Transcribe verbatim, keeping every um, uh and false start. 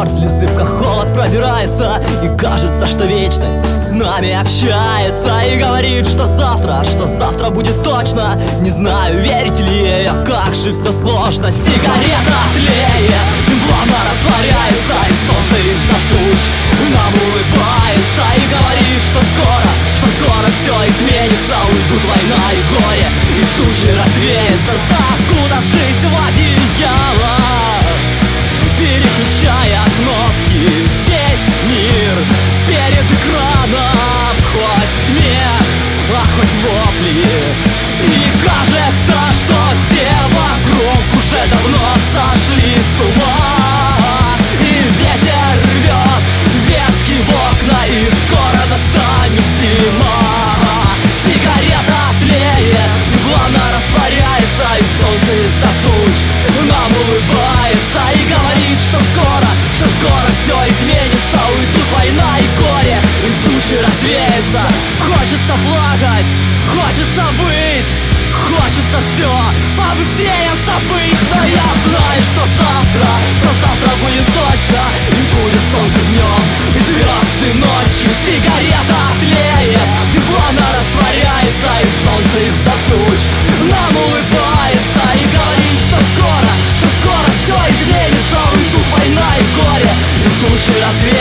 слезы, как холод пробирается, и кажется, что вечность с нами общается. И говорит, что завтра, что завтра будет точно. Не знаю, верите ли ей, а как же все сложно. Сигарета тлеет, дым плавно растворяется, и солнце из-за туч нам улыбается. И говорит, что скоро, что скоро все изменится. Уйдут война и горе, и тучи развеются. Закутавшись в одеяло, переключая кнопки, весь мир перед экраном. Хоть смех, а хоть вопли. И кажется, что все вокруг уже давно сошли с ума. И ветер рвет ветки в окна, и скоро настанет зима. Сигарета тлеет, плавно растворяется, и солнце из-за туч нам улыбается. И говорит, что скоро, что скоро все изменится. Уйдут война и горе, и души развеются. Хочется плакать, хочется выть, хочется все побыстрее забыть. Но я знаю, что завтра, что завтра будет точно. И будет солнце днем, и звезды ночью. Сигарета тлеет, и плавно растворяется, и солнце из-за туч нам улыбается. И говорит, что скоро, что скоро все изменится. Уйдут война и горе, и души развеются.